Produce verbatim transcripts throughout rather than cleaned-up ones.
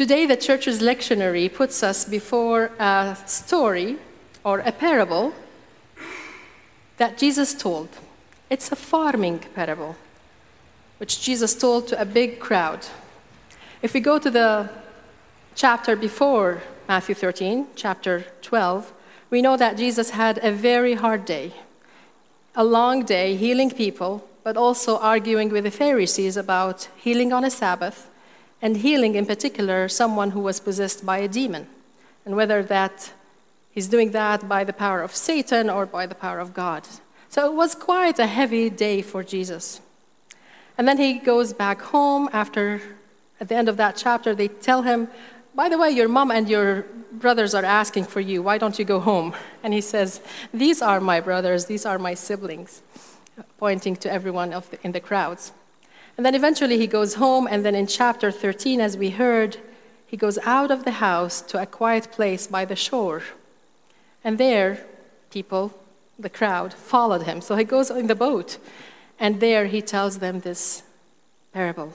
Today, the church's lectionary puts us before a story or a parable that Jesus told. It's a farming parable, which Jesus told to a big crowd. If we go to the chapter before Matthew thirteen, chapter twelve, we know that Jesus had a very hard day, a long day healing people, but also arguing with the Pharisees about healing on a Sabbath, and healing in particular someone who was possessed by a demon, and whether that he's doing that by the power of Satan or by the power of God. So it was quite a heavy day for Jesus. And then he goes back home after, at the end of that chapter, they tell him, by the way, your mom and your brothers are asking for you. Why don't you go home? And he says, these are my brothers, these are my siblings, pointing to everyone of the, in the crowds. And then eventually he goes home, and then in chapter thirteen, as we heard, he goes out of the house to a quiet place by the shore. And there, people, the crowd, followed him. So he goes in the boat, and there he tells them this parable.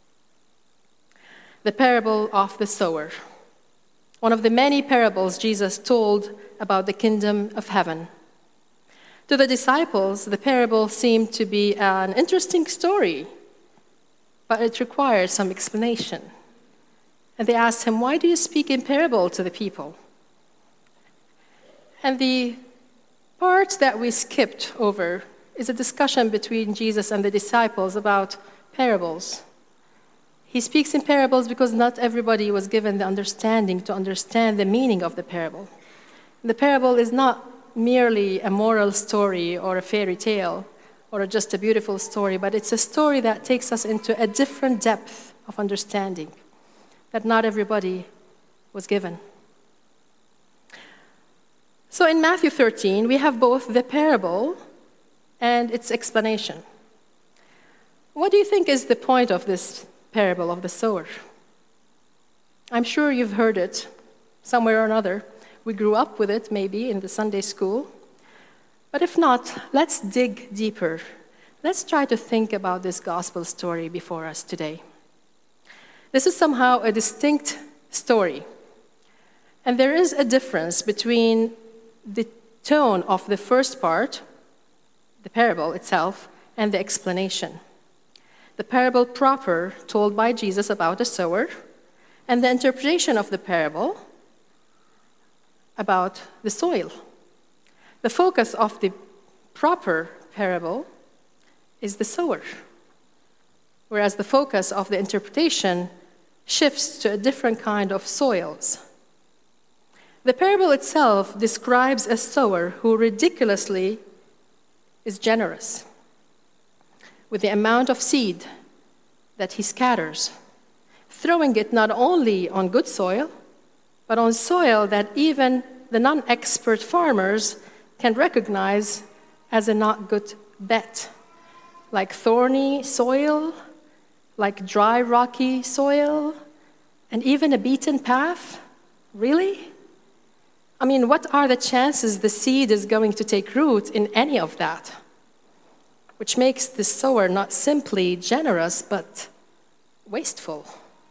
The parable of the sower. One of the many parables Jesus told about the kingdom of heaven. To the disciples, the parable seemed to be an interesting story, but it required some explanation. And they asked him, why do you speak in parable to the people? And the part that we skipped over is a discussion between Jesus and the disciples about parables. He speaks in parables because not everybody was given the understanding to understand the meaning of the parable. The parable is not merely a moral story or a fairy tale or just a beautiful story, but it's a story that takes us into a different depth of understanding that not everybody was given. So in Matthew thirteen, we have both the parable and its explanation. What do you think is the point of this parable of the sower? I'm sure you've heard it somewhere or another. We grew up with it, maybe, in the Sunday school. But if not, let's dig deeper. Let's try to think about this gospel story before us today. This is somehow a distinct story. And there is a difference between the tone of the first part, the parable itself, and the explanation. The parable proper, told by Jesus about a sower, and the interpretation of the parable about the soil. The focus of the proper parable is the sower, whereas the focus of the interpretation shifts to a different kind of soils. The parable itself describes a sower who ridiculously is generous with the amount of seed that he scatters, throwing it not only on good soil, but on soil that even the non-expert farmers can recognize as a not good bet, like thorny soil, like dry, rocky soil, and even a beaten path. Really? I mean, what are the chances the seed is going to take root in any of that? Which makes the sower not simply generous, but wasteful.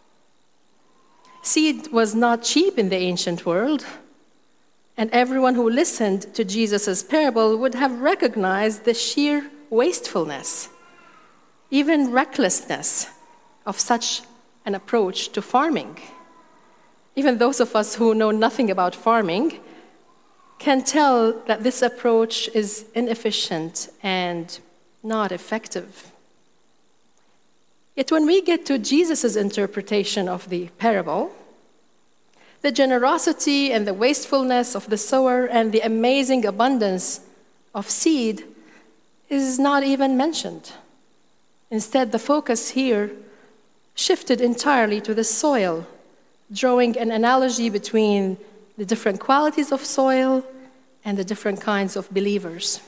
Seed was not cheap in the ancient world, and everyone who listened to Jesus' parable would have recognized the sheer wastefulness, even recklessness of such an approach to farming. Even those of us who know nothing about farming can tell that this approach is inefficient and not effective. Yet when we get to Jesus' interpretation of the parable, the generosity and the wastefulness of the sower and the amazing abundance of seed is not even mentioned. Instead, the focus here shifted entirely to the soil, drawing an analogy between the different qualities of soil and the different kinds of believers.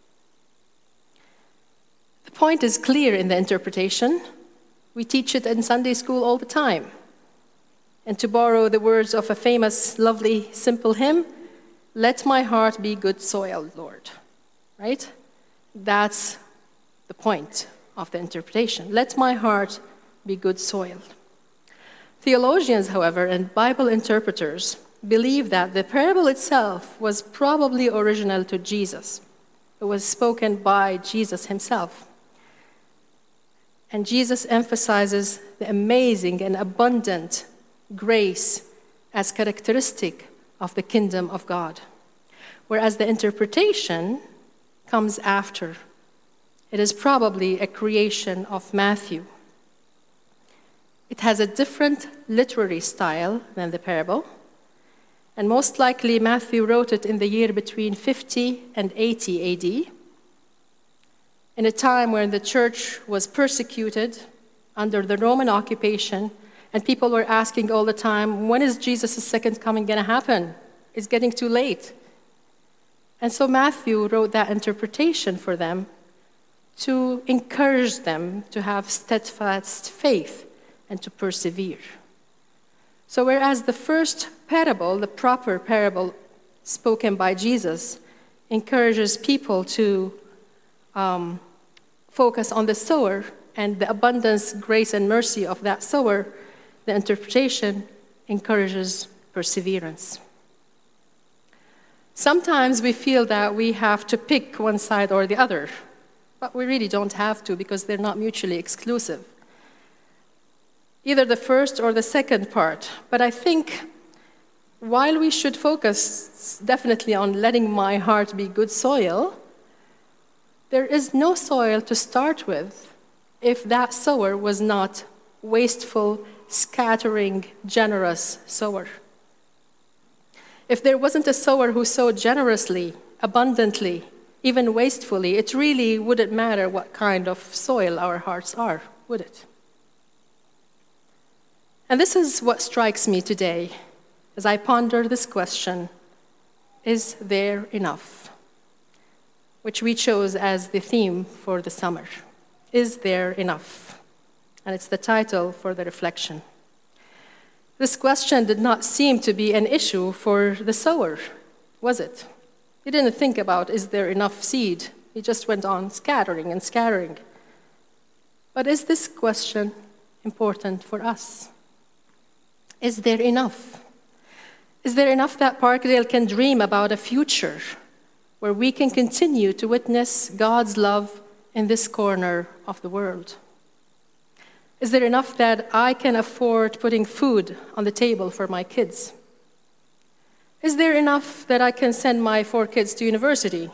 The point is clear in the interpretation. We teach it in Sunday school all the time. And to borrow the words of a famous, lovely, simple hymn, let my heart be good soil, Lord. Right? That's the point of the interpretation. Let my heart be good soil. Theologians, however, and Bible interpreters believe that the parable itself was probably original to Jesus. It was spoken by Jesus himself. And Jesus emphasizes the amazing and abundant grace as characteristic of the kingdom of God, whereas the interpretation comes after. It is probably a creation of Matthew. It has a different literary style than the parable, and most likely Matthew wrote it in the year between fifty and eighty A D, in a time when the church was persecuted under the Roman occupation, and people were asking all the time, when is Jesus' second coming going to happen? It's getting too late. And so Matthew wrote that interpretation for them to encourage them to have steadfast faith and to persevere. So whereas the first parable, the proper parable spoken by Jesus, encourages people to um, focus on the sower and the abundance, grace, and mercy of that sower, the interpretation encourages perseverance. Sometimes we feel that we have to pick one side or the other, but we really don't have to because they're not mutually exclusive. Either the first or the second part. But I think while we should focus definitely on letting my heart be good soil, there is no soil to start with if that sower was not wasteful, scattering, generous sower. If there wasn't a sower who sowed generously, abundantly, even wastefully, it really wouldn't matter what kind of soil our hearts are, would it? And this is what strikes me today as I ponder this question, is there enough? Which we chose as the theme for the summer. Is there enough? And it's the title for the reflection. This question did not seem to be an issue for the sower, was it? He didn't think about, is there enough seed? He just went on scattering and scattering. But is this question important for us? Is there enough? Is there enough that Parkdale can dream about a future where we can continue to witness God's love in this corner of the world? Is there enough that I can afford putting food on the table for my kids? Is there enough that I can send my four kids to university?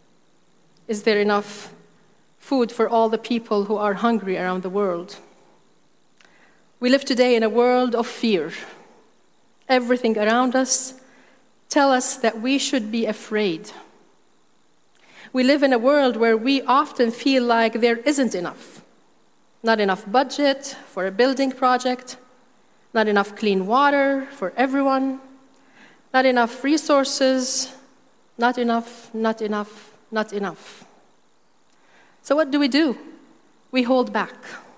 Is there enough food for all the people who are hungry around the world? We live today in a world of fear. Everything around us tells us that we should be afraid. We live in a world where we often feel like there isn't enough. Not enough budget for a building project, not enough clean water for everyone, not enough resources, not enough, not enough, not enough. So what do we do? We hold back.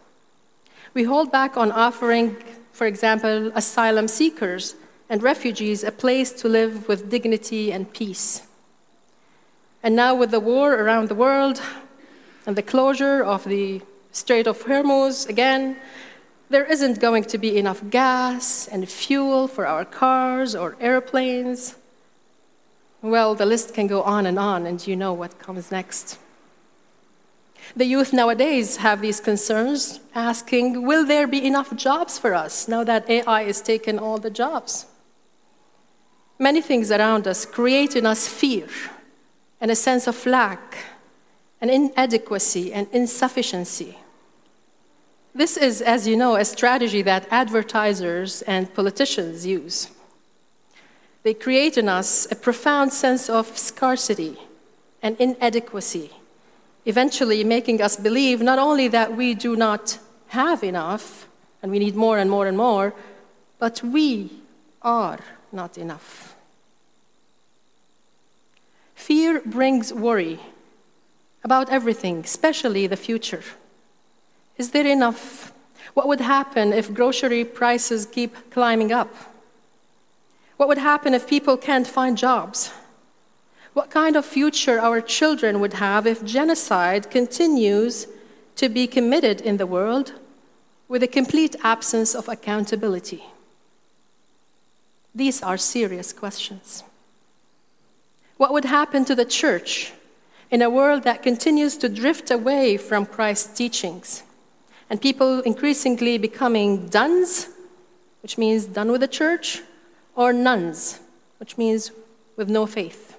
We hold back on offering, for example, asylum seekers and refugees a place to live with dignity and peace. And now with the war around the world and the closure of the Strait of Hormuz, again, there isn't going to be enough gas and fuel for our cars or airplanes. Well, the list can go on and on, and you know what comes next. The youth nowadays have these concerns, asking, will there be enough jobs for us now that A I is taking all the jobs? Many things around us create in us fear and a sense of lack and inadequacy and insufficiency. This is, as you know, a strategy that advertisers and politicians use. They create in us a profound sense of scarcity and inadequacy, eventually making us believe not only that we do not have enough, and we need more and more and more, but we are not enough. Fear brings worry about everything, especially the future. Is there enough? What would happen if grocery prices keep climbing up? What would happen if people can't find jobs? What kind of future our children would have if genocide continues to be committed in the world with a complete absence of accountability? These are serious questions. What would happen to the church in a world that continues to drift away from Christ's teachings and people increasingly becoming dones, which means done with the church, or nuns, which means with no faith?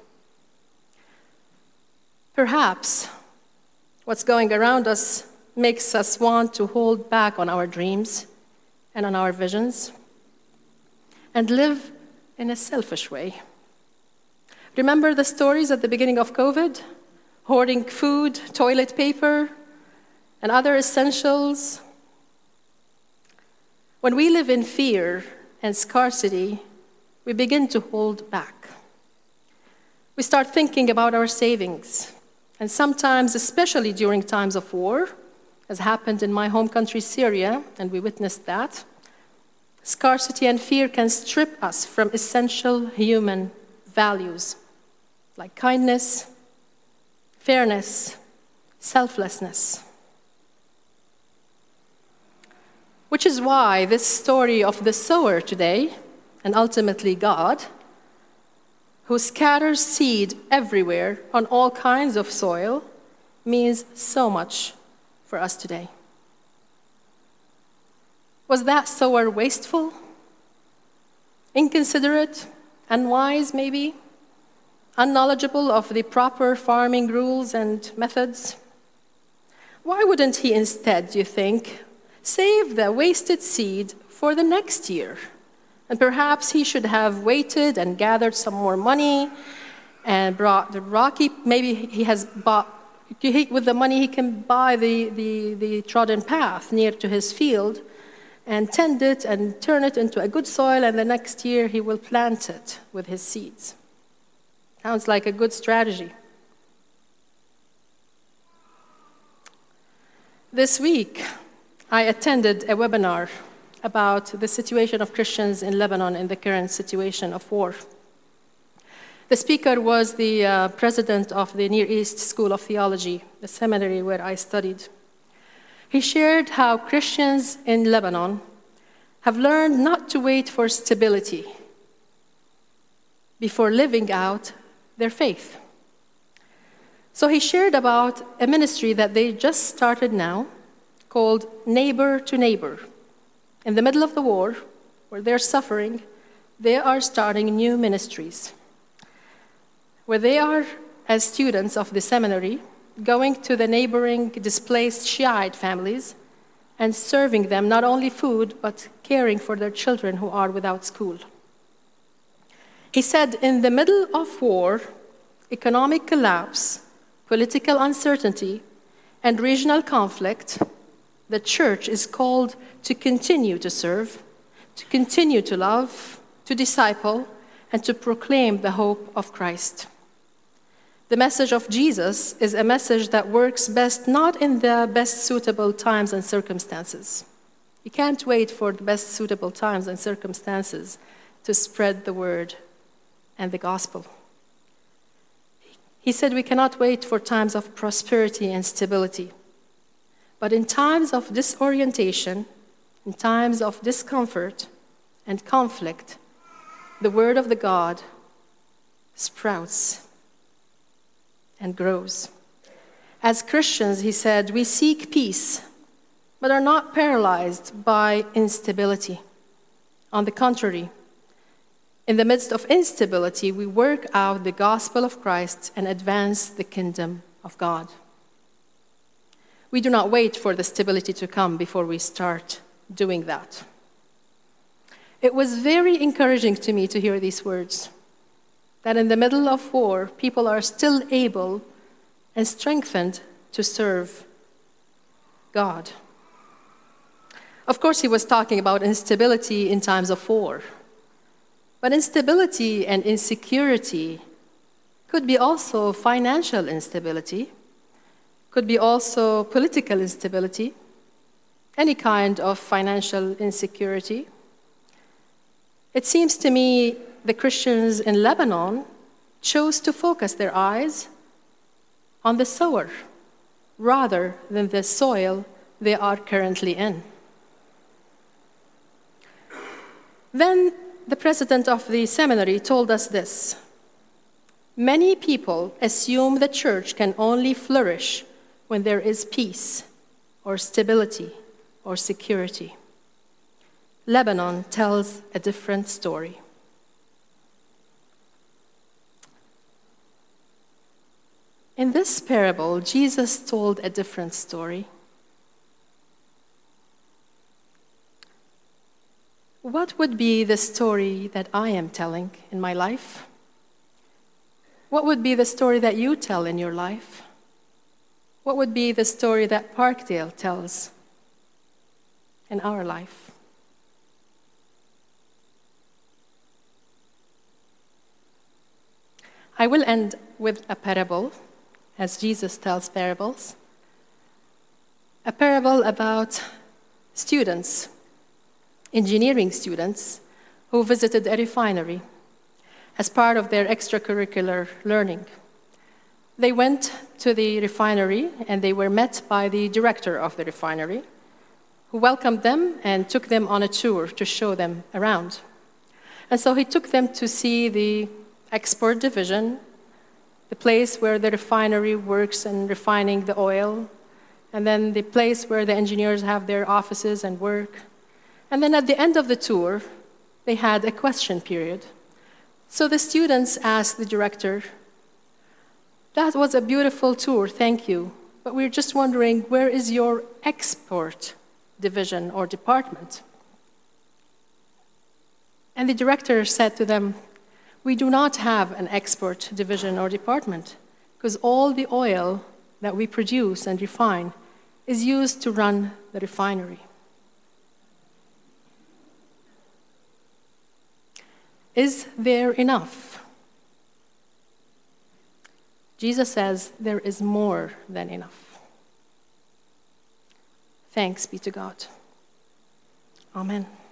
Perhaps what's going around us makes us want to hold back on our dreams and on our visions and live in a selfish way. Remember the stories at the beginning of COVID? Hoarding food, toilet paper, and other essentials. When we live in fear and scarcity, we begin to hold back. We start thinking about our savings, and sometimes, especially during times of war, as happened in my home country, Syria, and we witnessed that, scarcity and fear can strip us from essential human values like kindness, fairness, selflessness. Which is why this story of the sower today, and ultimately God, who scatters seed everywhere on all kinds of soil, means so much for us today. Was that sower wasteful, inconsiderate, unwise maybe, unknowledgeable of the proper farming rules and methods? Why wouldn't he instead, do you think, save the wasted seed for the next year? And perhaps he should have waited and gathered some more money and brought the rocky, maybe he has bought, with the money he can buy the, the, the trodden path near to his field and tend it and turn it into a good soil, and the next year he will plant it with his seeds. Sounds like a good strategy. This week, I attended a webinar about the situation of Christians in Lebanon in the current situation of war. The speaker was the uh, president of the Near East School of Theology, the seminary where I studied. He shared how Christians in Lebanon have learned not to wait for stability before living out their faith. So he shared about a ministry that they just started now called Neighbor to Neighbor. In the middle of the war, where they're suffering, they are starting new ministries, where they are, as students of the seminary, going to the neighboring displaced Shiite families and serving them not only food, but caring for their children who are without school. He said, in the middle of war, economic collapse, political uncertainty, and regional conflict, the church is called to continue to serve, to continue to love, to disciple, and to proclaim the hope of Christ. The message of Jesus is a message that works best not in the best suitable times and circumstances. You can't wait for the best suitable times and circumstances to spread the word and the gospel. He said we cannot wait for times of prosperity and stability. But in times of disorientation, in times of discomfort and conflict, the word of the God sprouts and grows. As Christians, he said, we seek peace, but are not paralyzed by instability. On the contrary, in the midst of instability, we work out the gospel of Christ and advance the kingdom of God. We do not wait for the stability to come before we start doing that. It was very encouraging to me to hear these words, that in the middle of war, people are still able and strengthened to serve God. Of course, he was talking about instability in times of war. But instability and insecurity could be also financial instability, could be also political instability, any kind of financial insecurity. It seems to me the Christians in Lebanon chose to focus their eyes on the sower rather than the soil they are currently in. Then the president of the seminary told us this: many people assume the church can only flourish when there is peace or stability or security. Lebanon tells a different story. In this parable, Jesus told a different story. What would be the story that I am telling in my life? What would be the story that you tell in your life? What would be the story that Parkdale tells in our life? I will end with a parable, as Jesus tells parables. A parable about students, engineering students, who visited a refinery as part of their extracurricular learning. They went to the refinery and they were met by the director of the refinery, who welcomed them and took them on a tour to show them around. And so he took them to see the export division, the place where the refinery works in refining the oil, and then the place where the engineers have their offices and work. And then at the end of the tour, they had a question period. So the students asked the director, "That was a beautiful tour, thank you, but we're just wondering, where is your export division or department?" And the director said to them, "We do not have an export division or department, because all the oil that we produce and refine is used to run the refinery." Is there enough? Jesus says there is more than enough. Thanks be to God. Amen.